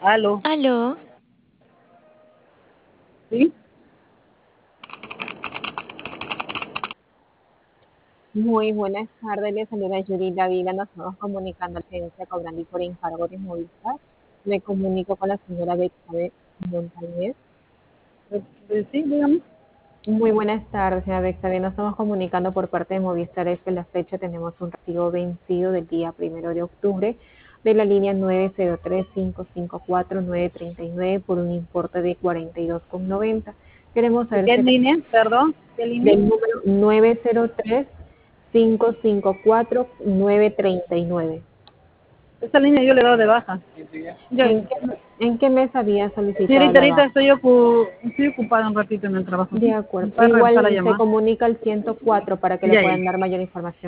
Aló, Aló, ¿sí? Muy buenas tardes, le saluda Yuri Davila, nos estamos comunicando a la agencia Cobrandi por encargo de Movistar. Me comunico con la señora Betsabe Montañez. Sí, dígame. Muy buenas tardes, señora Betsabe. Nos estamos comunicando por parte de Movistar. Es que la fecha tenemos un recibo vencido del día 1 de octubre de la línea 903-554-939 por un importe de 42,90. Queremos ¿De saber qué si línea? Perdón, ¿qué línea? del número 903-554-939. Esa línea yo le he dado de baja. Ya, ¿En qué mes había solicitado señorita, la ahorita baja? estoy ocupada un ratito en el trabajo, De ¿sí? acuerdo. ¿Me puede regresar la Igual se llamada? comunica al 104 para que le Ya, ya. puedan dar mayor información.